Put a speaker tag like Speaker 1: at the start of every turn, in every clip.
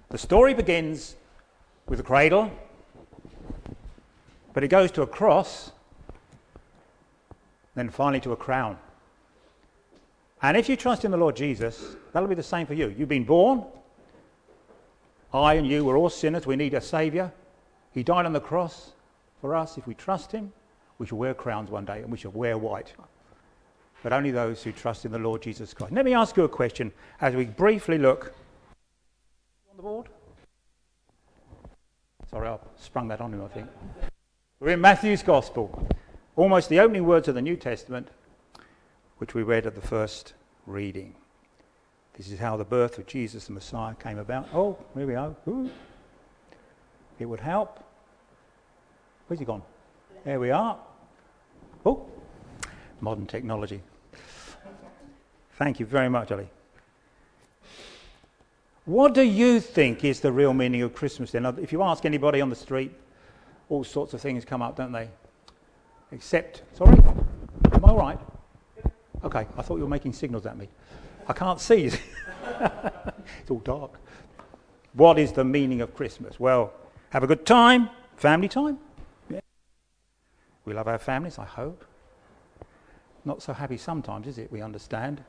Speaker 1: The story begins with a cradle, but it goes to a cross, then finally to a crown. And if you trust in the Lord Jesus, that'll be the same for you. You've been born. I and you were all sinners. We need a saviour. He died on the cross for us. If we trust him, we shall wear crowns one day, and we shall wear white. But only those who trust in the Lord Jesus Christ. Let me ask you a question as we briefly look on the board. Sorry, I sprung that on him, I think. We're in Matthew's Gospel, almost the opening words of the New Testament, which we read at the first reading. This is how the birth of Jesus the Messiah came about. Oh, here we are. Ooh. It would help. Where's he gone? There we are. Oh, modern technology. Thank you very much, Ellie. What do you think is the real meaning of Christmas then? If you ask anybody on the street, all sorts of things come up, don't they? Except, sorry? Am I all right? Okay, I thought you were making signals at me. I can't see. It's all dark. What is the meaning of Christmas? Well, have a good time. Family time. Yeah. We love our families, I hope. Not so happy sometimes, is it? We understand.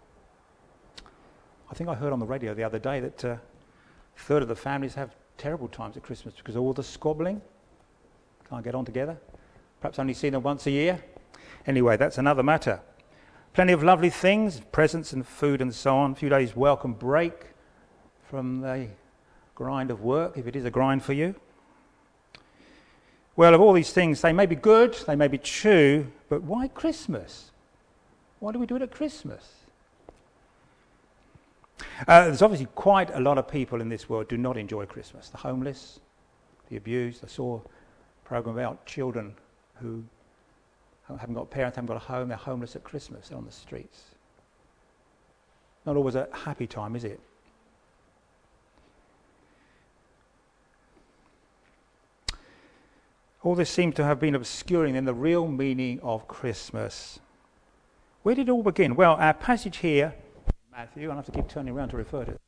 Speaker 1: I think I heard on the radio the other day that a third of the families have terrible times at Christmas because of all the squabbling. Can't get on together. Perhaps only see them once a year. Anyway, that's another matter. Plenty of lovely things, presents and food and so on. A few days welcome break from the grind of work, if it is a grind for you. Well, of all these things, they may be good, they may be true, but why Christmas? Why do we do it at Christmas? There's obviously quite a lot of people in this world who do not enjoy Christmas. The homeless, the abused. I saw a program about children who haven't got parents, haven't got a home, they're homeless at Christmas, they're on the streets. Not always a happy time, is it? All this seems to have been obscuring then the real meaning of Christmas. Where did it all begin? Well, our passage here, Matthew, I have to keep turning around to refer to it.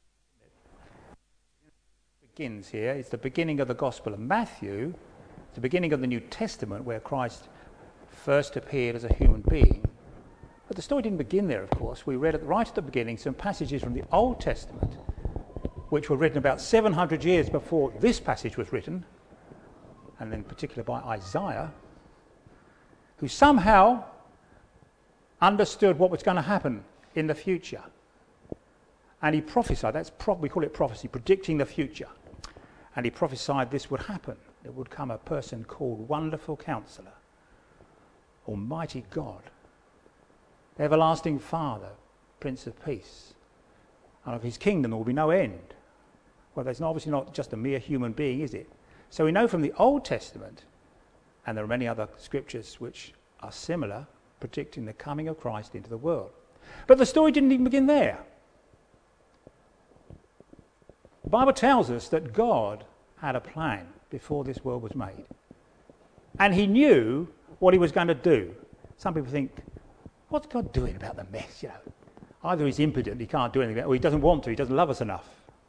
Speaker 1: Begins here. It's the beginning of the Gospel of Matthew. It's the beginning of the New Testament where Christ first appeared as a human being. But the story didn't begin there, of course. We read right at the beginning some passages from the Old Testament which were written about 700 years before this passage was written, and in particular by Isaiah, who somehow understood what was going to happen in the future. And he prophesied, we call it prophecy, predicting the future. And he prophesied this would happen. There would come a person called Wonderful Counselor, Almighty God, Everlasting Father, Prince of Peace. And of his kingdom there will be no end. Well, that's obviously not just a mere human being, is it? So we know from the Old Testament, and there are many other scriptures which are similar, predicting the coming of Christ into the world. But the story didn't even begin there. The Bible tells us that God had a plan before this world was made. And he knew what he was going to do. Some people think, what's God doing about the mess? Either he's impotent, he can't do anything, or he doesn't want to, he doesn't love us enough.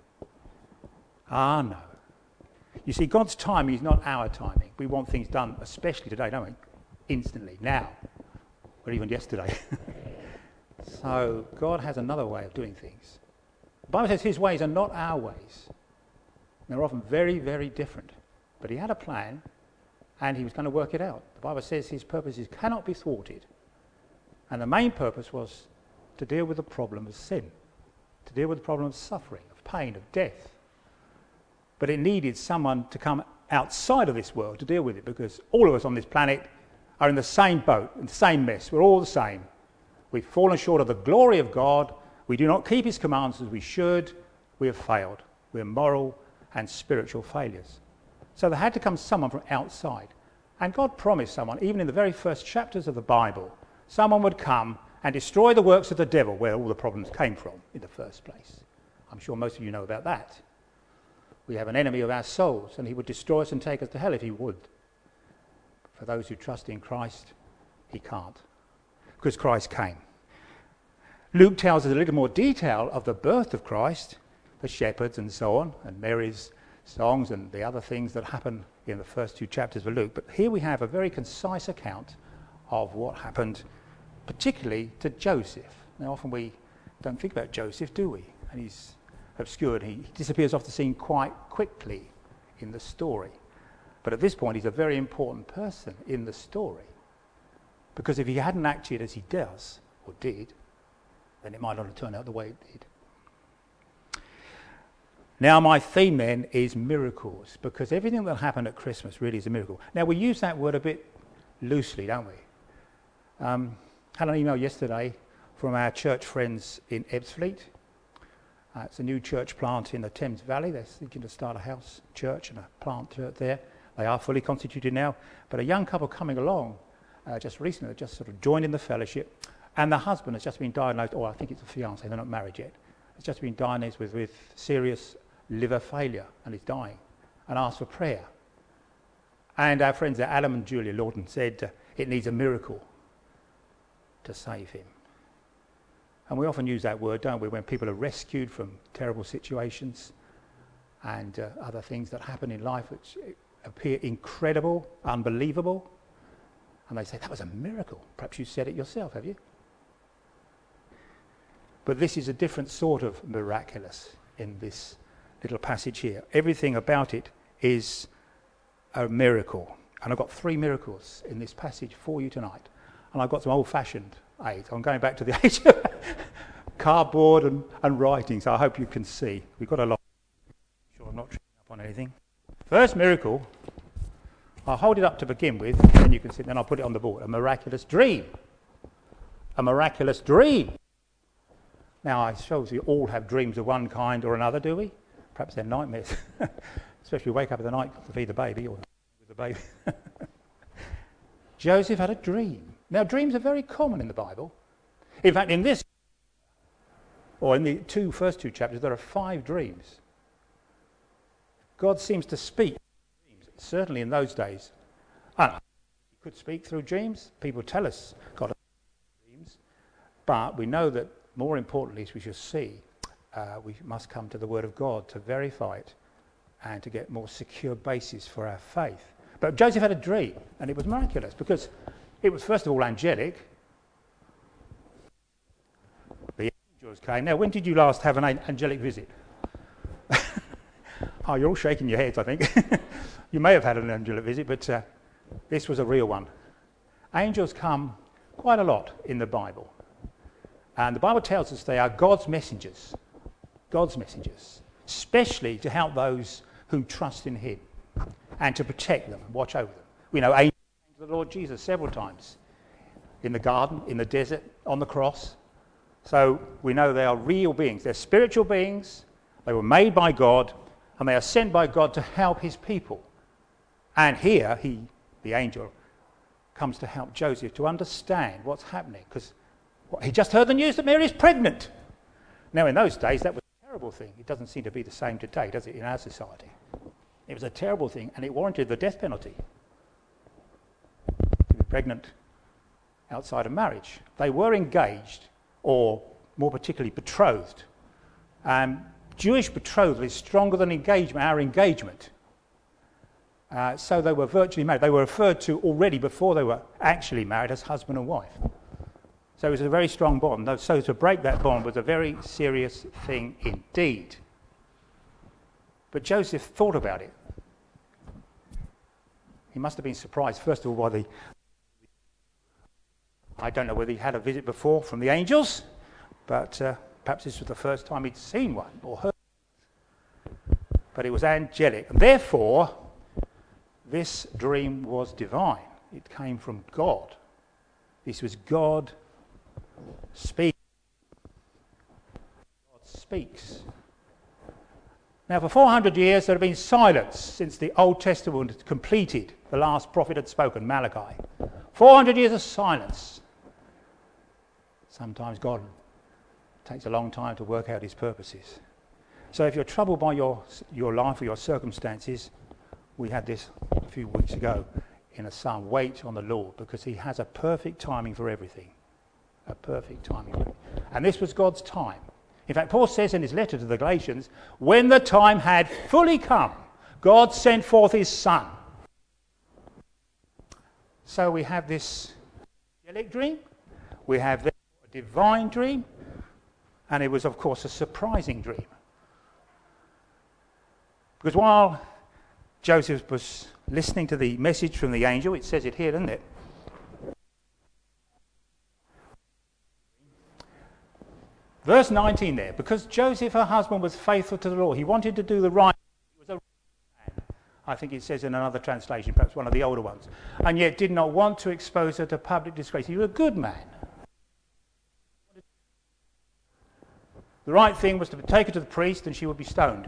Speaker 1: No. You see, God's timing is not our timing. We want things done, especially today, don't we? Instantly, now, or even yesterday. So God has another way of doing things. The Bible says his ways are not our ways. They're often very, very different. But he had a plan, and he was going to work it out. The Bible says his purposes cannot be thwarted. And the main purpose was to deal with the problem of sin, to deal with the problem of suffering, of pain, of death. But it needed someone to come outside of this world to deal with it, because all of us on this planet are in the same boat, in the same mess. We're all the same. We've fallen short of the glory of God. We do not keep his commands as we should. We have failed. We're moral and spiritual failures. So there had to come someone from outside. And God promised someone, even in the very first chapters of the Bible, someone would come and destroy the works of the devil, where all the problems came from in the first place. I'm sure most of you know about that. We have an enemy of our souls, and he would destroy us and take us to hell if he would. For those who trust in Christ, he can't, because Christ came. Luke tells us a little more detail of the birth of Christ. the shepherds and so on, and Mary's songs and the other things that happen in the first 2 chapters of Luke. But here we have a very concise account of what happened, particularly to Joseph. Now, often we don't think about Joseph, do we? And he's obscured. He disappears off the scene quite quickly in the story. But at this point, he's a very important person in the story. Because if he hadn't acted as he does, or did, then it might not have turned out the way it did. Now, my theme then is miracles, because everything that happened at Christmas really is a miracle. Now, we use that word a bit loosely, don't we? Had an email yesterday from our church friends in Ebbsfleet. It's a new church plant in the Thames Valley. They're thinking to start a house church and a plant church there. They are fully constituted now. But a young couple coming along just recently, just sort of joined in the fellowship, and the husband has just been diagnosed, or I think it's a fiancé, they're not married yet, has just been diagnosed with serious liver failure and is dying, and asked for prayer. And our friends there, Adam and Julia Lawton, said it needs a miracle to save him. And we often use that word, don't we, when people are rescued from terrible situations and other things that happen in life which appear incredible, unbelievable, and they say, that was a miracle. Perhaps you said it yourself, have you? But this is a different sort of miraculous in this little passage here. Everything about it is a miracle. And I've got 3 miracles in this passage for you tonight. And I've got some old-fashioned aids. I'm going back to the age of cardboard and writing, so I hope you can see. We've got a lot. I'm sure I'm not tripping up on anything. First miracle, I'll hold it up to begin with, and you can see, then I'll put it on the board. A miraculous dream. A miraculous dream. Now, I suppose we all have dreams of one kind or another, do we? Perhaps they're nightmares. Especially wake up in the night to feed the baby or with the baby. Joseph had a dream. Now, dreams are very common in the Bible. In fact, in this, or in the first two chapters, there are 5 dreams. God seems to speak through dreams, certainly in those days. I don't know, he could speak through dreams. People tell us God has dreams. But we know that, more importantly, as we shall see, we must come to the Word of God to verify it and to get more secure basis for our faith. But Joseph had a dream, and it was miraculous because it was, first of all, angelic. The angels came. Now, when did you last have an angelic visit? Oh, you're all shaking your heads, I think. You may have had an angelic visit, but this was a real one. Angels come quite a lot in the Bible. And the Bible tells us they are God's messengers. God's messengers. Especially to help those who trust in him and to protect them and watch over them. We know angels came to the Lord Jesus several times. In the garden, in the desert, on the cross. So we know they are real beings. They're spiritual beings. They were made by God. And they are sent by God to help his people. And here, the angel, comes to help Joseph to understand what's happening. Because he just heard the news that Mary is pregnant. Now, in those days, that was a terrible thing. It doesn't seem to be the same today, does it, in our society? It was a terrible thing, and it warranted the death penalty. To be pregnant outside of marriage. They were engaged, or more particularly betrothed. Jewish betrothal is stronger than engagement, our engagement. So they were virtually married. They were referred to already before they were actually married as husband and wife. So it was a very strong bond. So to break that bond was a very serious thing indeed. But Joseph thought about it. He must have been surprised, first of all, by I don't know whether he had a visit before from the angels, but perhaps this was the first time he'd seen one or heard. But it was angelic. And therefore, this dream was divine. It came from God. This was God speaking. God speaks. Now, for 400 years, there had been silence since the Old Testament had completed. The last prophet had spoken, Malachi. 400 years of silence. Sometimes God takes a long time to work out his purposes. So if you're troubled by your life or your circumstances, we had this a few weeks ago in a psalm, wait on the Lord, because he has a perfect timing for everything. A perfect timing. And this was God's time. In fact, Paul says in his letter to the Galatians, when the time had fully come, God sent forth his Son. So we have this angelic dream, we have a divine dream, and it was, of course, a surprising dream. Because while Joseph was listening to the message from the angel, it says it here, doesn't it? Verse 19 there, because Joseph, her husband, was faithful to the Lord. He wanted to do the right thing. He was a right man. I think it says in another translation, perhaps one of the older ones. And yet did not want to expose her to public disgrace. He was a good man. The right thing was to take her to the priest and she would be stoned.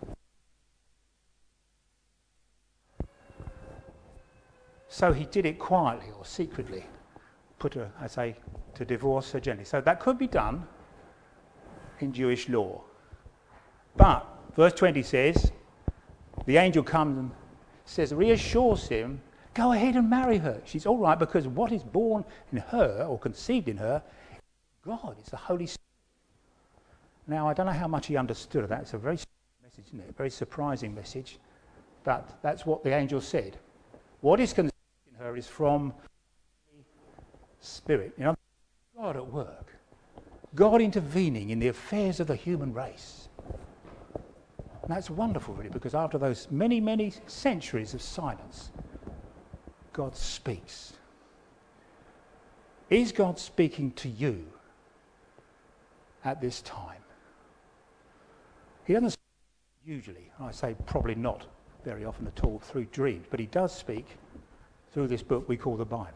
Speaker 1: So he did it quietly or secretly. Put her, I say, to divorce her gently. So that could be done in Jewish law. But verse 20 says, the angel comes and says, reassures him, go ahead and marry her. She's all right because what is born in her or conceived in her is God. It's the Holy Spirit. Now, I don't know how much he understood of that. It's a very message, isn't it? A very surprising message. But that's what the angel said. What is conceived in her is from the Spirit. You know, God at work. God intervening in the affairs of the human race. And that's wonderful, really, because after those many, many centuries of silence, God speaks. Is God speaking to you at this time? He doesn't speak usually, I say probably not very often at all, through dreams, but he does speak through this book we call the Bible.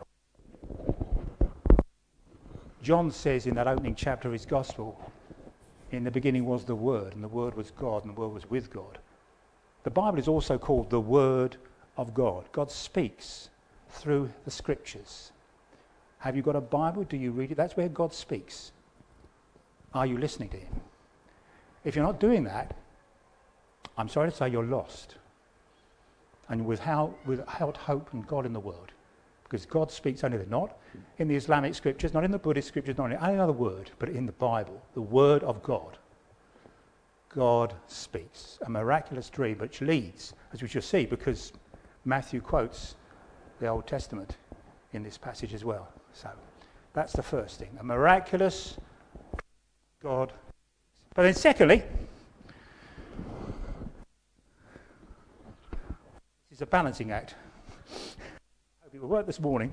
Speaker 1: John says in that opening chapter of his Gospel, in the beginning was the Word, and the Word was God, and the Word was with God. The Bible is also called the Word of God. God speaks through the Scriptures. Have you got a Bible? Do you read it? That's where God speaks. Are you listening to him? If you're not doing that, I'm sorry to say you're lost. And without hope and God in the world. Because God speaks only there, not in the Islamic scriptures, not in the Buddhist scriptures, not in any other word, but in the Bible, the Word of God. God speaks. A miraculous dream which leads, as we shall see, because Matthew quotes the Old Testament in this passage as well. So that's the first thing. A miraculous God. But then secondly, this is a balancing act. It will work this morning.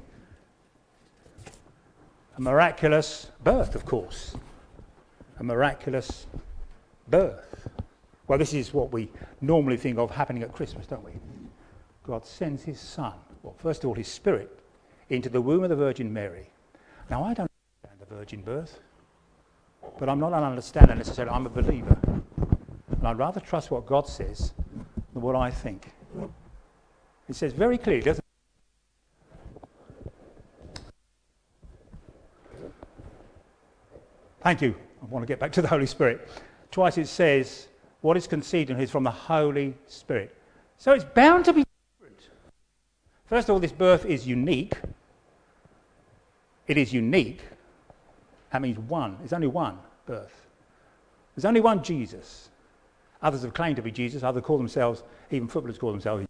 Speaker 1: A miraculous birth, of course. A miraculous birth. Well, this is what we normally think of happening at Christmas, don't we? God sends his Son, well, first of all, his Spirit, into the womb of the Virgin Mary. Now, I don't understand the virgin birth, but I'm not an understander necessarily. I'm a believer. And I'd rather trust what God says than what I think. It says very clearly, doesn't it? Thank you. I want to get back to the Holy Spirit. Twice it says, what is conceived in him is from the Holy Spirit. So it's bound to be different. First of all, this birth is unique. It is unique. That means one. There's only one birth. There's only one Jesus. Others have claimed to be Jesus. Others call themselves, even footballers call themselves.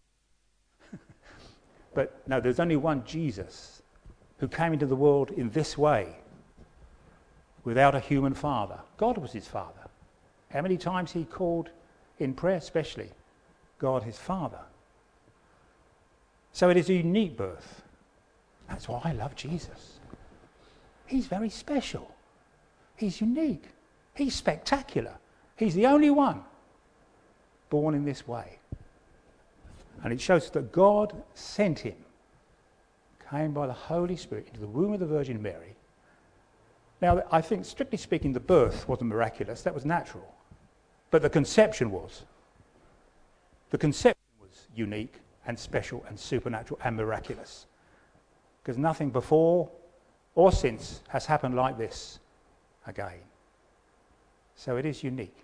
Speaker 1: But no, there's only one Jesus who came into the world in this way. Without a human father. God was his father. How many times he called in prayer especially God his Father. So it is a unique birth. That's why I love Jesus. He's very special. He's unique. He's spectacular. He's the only one born in this way. And it shows that God sent him, came by the Holy Spirit into the womb of the Virgin Mary. Now, I think, strictly speaking, the birth wasn't miraculous. That was natural. But the conception was. The conception was unique and special and supernatural and miraculous. Because nothing before or since has happened like this again. So it is unique.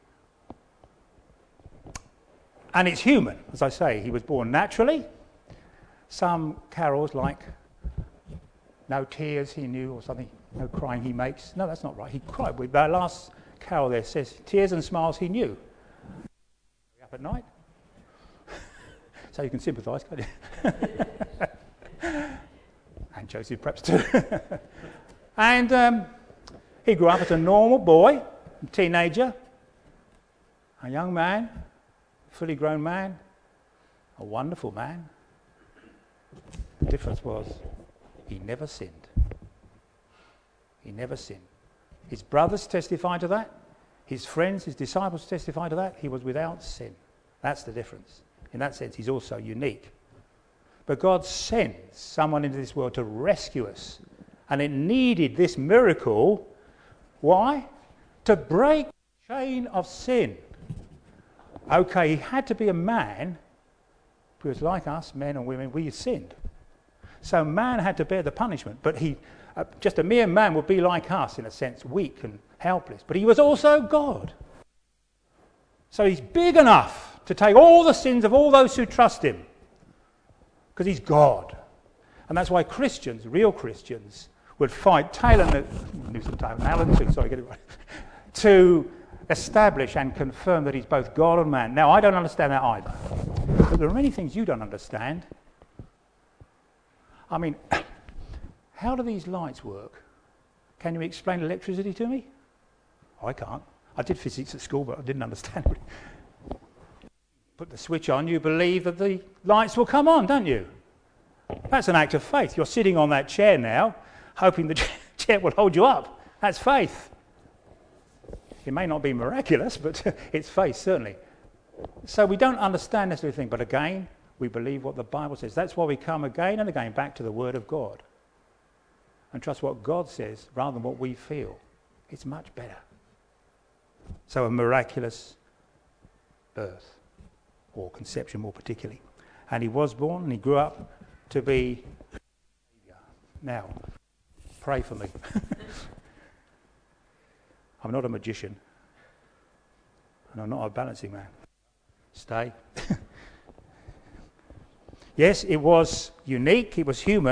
Speaker 1: And it's human, as I say. He was born naturally. Some carols like no tears he knew or something. No crying he makes. No, that's not right. He cried. With our last carol there says, tears and smiles he knew. Up at night. So you can sympathise, can't you? And Joseph perhaps too. And he grew up as a normal boy, a teenager, a young man, fully grown man, a wonderful man. The difference was he never sinned. He never sinned. His brothers testified to that. His friends, his disciples testified to that. He was without sin. That's the difference. In that sense, he's also unique. But God sends someone into this world to rescue us. And it needed this miracle. Why? To break the chain of sin. Okay, he had to be a man, because like us, men and women, we sinned. So man had to bear the punishment. But just a mere man would be like us, in a sense, weak and helpless. But he was also God. So he's big enough to take all the sins of all those who trust him. Because he's God. And that's why Christians, real Christians, would fight to establish and confirm that he's both God and man. Now, I don't understand that either. But there are many things you don't understand. I mean, how do these lights work? Can you explain electricity to me? I can't. I did physics at school, but I didn't understand it. Put the switch on, you believe that the lights will come on, don't you? That's an act of faith. You're sitting on that chair now, hoping the chair will hold you up. That's faith. It may not be miraculous, but it's faith, certainly. So we don't understand this little thing, but again, we believe what the Bible says. That's why we come again and again back to the Word of God and trust what God says rather than what we feel. It's much better. So a miraculous birth, or conception more particularly. And he was born and he grew up to be a Saviour. Now, pray for me. I'm not a magician. And I'm not a balancing man. Stay. Yes, it was unique, it was human.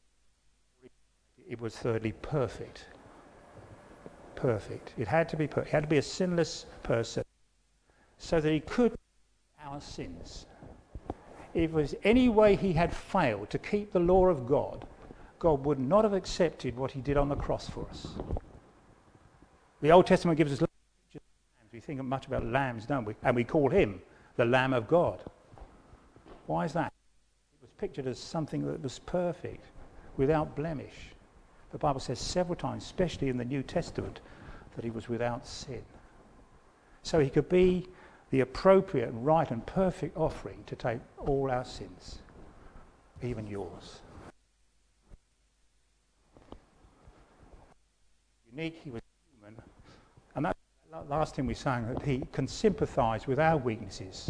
Speaker 1: It was thirdly perfect. Perfect. It had to be perfect. He had to be a sinless person so that he could take our sins. If there was any way he had failed to keep the law of God, God would not have accepted what he did on the cross for us. The Old Testament gives us lambs. We think much about lambs, don't we? And we call him the Lamb of God. Why is that? It was pictured as something that was perfect, without blemish. The Bible says several times, especially in the New Testament, that he was without sin. So he could be the appropriate, right and perfect offering to take all our sins, even yours. Unique, he was human. And that's the last thing we sang, that he can sympathise with our weaknesses,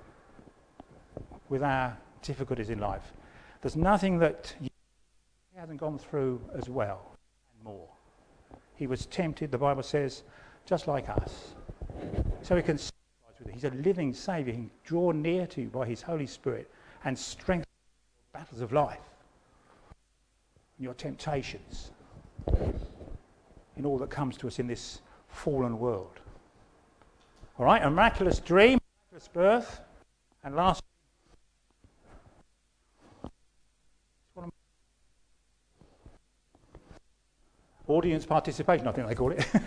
Speaker 1: with our difficulties in life. There's nothing that he hasn't gone through as well and more. He was tempted, the Bible says, just like us. So he can sympathise with it. He's a living Saviour. He can draw near to you by his Holy Spirit and strengthen your battles of life, your temptations, in all that comes to us in this fallen world. All right, a miraculous dream, miraculous birth, and last. Audience participation, I think they call it.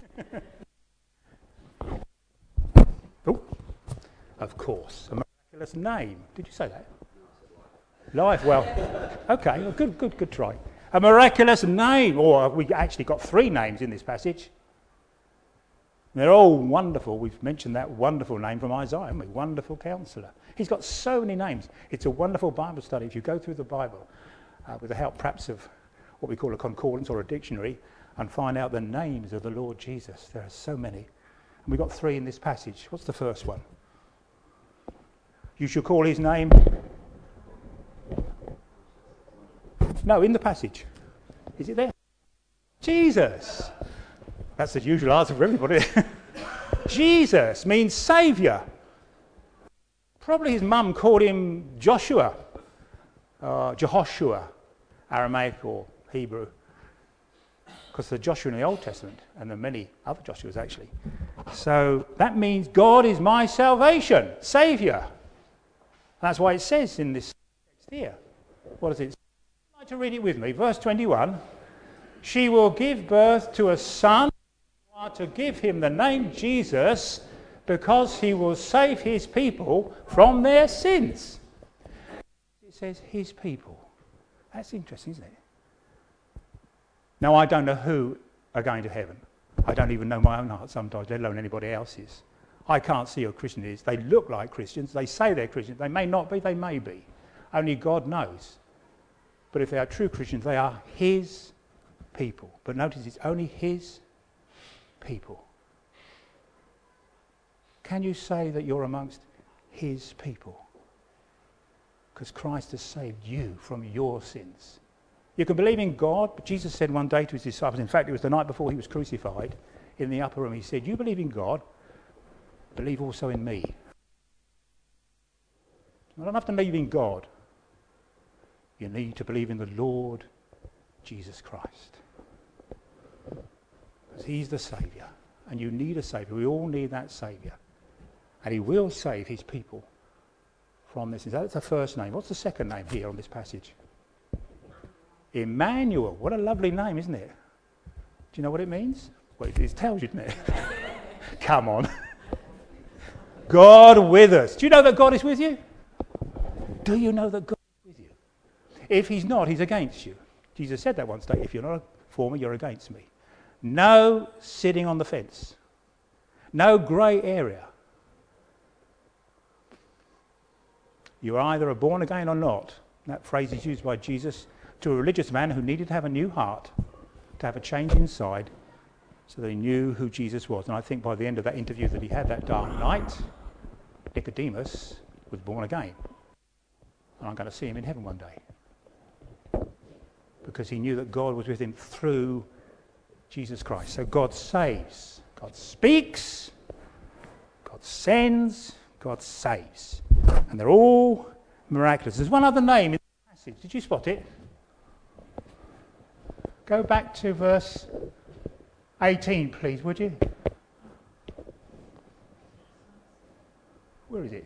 Speaker 1: Oh, of course, a miraculous name. Did you say that? Life, well, okay, well, good try. A miraculous name, or we actually got 3 names in this passage. They're all wonderful. We've mentioned that wonderful name from Isaiah, haven't we? Wonderful Counselor. He's got so many names. It's a wonderful Bible study. If you go through the Bible, with the help perhaps of what we call a concordance or a dictionary, and find out the names of the Lord Jesus. There are so many. And we've got 3 in this passage. What's the first one? You shall call his name... No, in the passage. Is it there? Jesus. That's the usual answer for everybody. Jesus means Saviour. Probably his mum called him Joshua, Jehoshua, Aramaic or Hebrew. Because the Joshua in the Old Testament, and there are many other Joshuas actually, So that means God is my salvation, Saviour. That's why it says in this text here. What does it say? I'd like to read it with me. Verse 21. She will give birth to a son. You are to give him the name Jesus, because he will save his people from their sins. It says his people. That's interesting, isn't it? Now, I don't know who are going to heaven. I don't even know my own heart sometimes, let alone anybody else's. I can't see who a Christian is. They look like Christians. They say they're Christians. They may not be. They may be. Only God knows. But if they are true Christians, they are his people. But notice it's only his people. Can you say that you're amongst his people? Because Christ has saved you from your sins. You can believe in God, but Jesus said one day to his disciples, in fact it was the night before he was crucified, in the upper room, he said, you believe in God, believe also in me. You don't have to believe in God. You need to believe in the Lord Jesus Christ. Because he's the Saviour, and you need a Saviour. We all need that Saviour. And he will save his people from this. That's the first name. What's the second name here on this passage? Emmanuel. What a lovely name, isn't it? Do you know what it means? Well, it tells you, doesn't it? Come on. God with us. Do you know that God is with you? Do you know that God is with you? If he's not, he's against you. Jesus said that once day. If you're not for me, you're against me. No sitting on the fence. No grey area. You're either born again or not. That phrase is used by Jesus to a religious man who needed to have a new heart, to have a change inside, so that he knew who Jesus was. And I think by the end of that interview that he had that dark night, Nicodemus was born again. And I'm going to see him in heaven one day. Because he knew that God was with him through Jesus Christ. So God saves, God speaks, God sends, God saves. And they're all miraculous. There's one other name in the passage. Did you spot it? Go back to verse 18, please, would you? Where is it?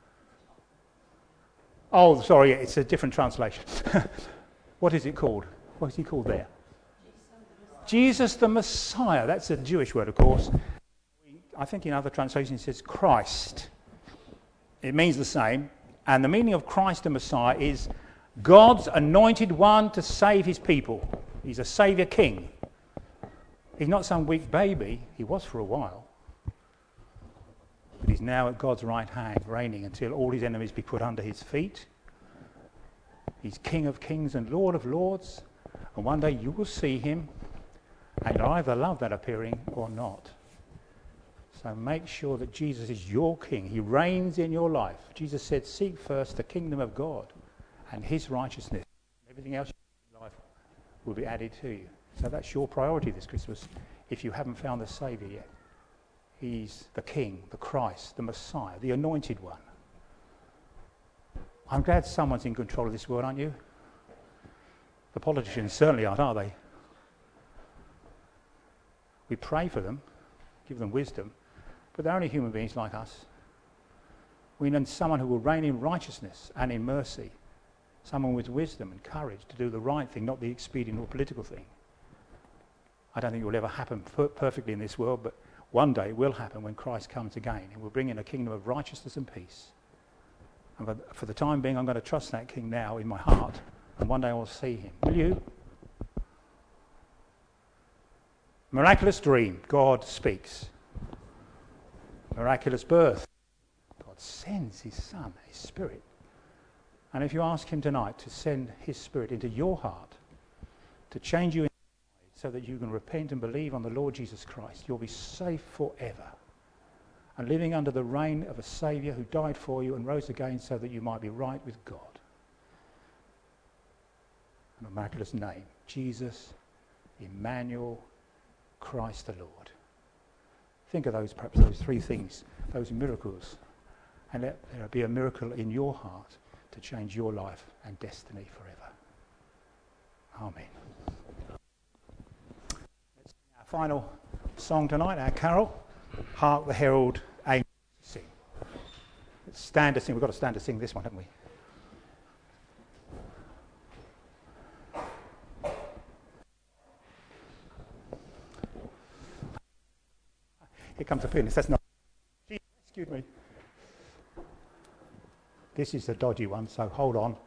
Speaker 1: Oh, sorry, it's a different translation. What is it called? What is he called there? Jesus the Messiah. That's a Jewish word, of course. I think in other translations it says Christ. It means the same. And the meaning of Christ the Messiah is God's anointed one to save his people. He's a saviour king. He's not some weak baby. He was for a while. But he's now at God's right hand, reigning until all his enemies be put under his feet. He's King of kings and Lord of lords. And one day you will see him, and you'll either love that appearing or not. So make sure that Jesus is your king. He reigns in your life. Jesus said, seek first the kingdom of God and his righteousness. Everything else in life will be added to you. So that's your priority this Christmas if you haven't found the Saviour yet. He's the King, the Christ, the Messiah, the Anointed One. I'm glad someone's in control of this world, aren't you? The politicians certainly aren't, are they? We pray for them, give them wisdom, but they're only human beings like us. We need someone who will reign in righteousness and in mercy. Someone with wisdom and courage to do the right thing, not the expedient or political thing. I don't think it will ever happen perfectly in this world, but one day it will happen when Christ comes again. He will bring in a kingdom of righteousness and peace. And for the time being, I'm going to trust that King now in my heart, and one day I will see him. Will you? Miraculous dream, God speaks. Miraculous birth, God sends his Son, his Spirit. And if you ask him tonight to send his Spirit into your heart, to change you inside so that you can repent and believe on the Lord Jesus Christ, you'll be safe forever. And living under the reign of a Saviour who died for you and rose again so that you might be right with God. And a miraculous name, Jesus, Emmanuel, Christ the Lord. Think of those, perhaps those three things, those miracles, and let there be a miracle in your heart to change your life and destiny forever. Amen. Let's sing our final song tonight, our carol. Hark the herald angels sing. Stand to sing. We've got to stand to sing this one, haven't we? Here comes the pianist. That's not. Excuse me. This is the dodgy one, so hold on.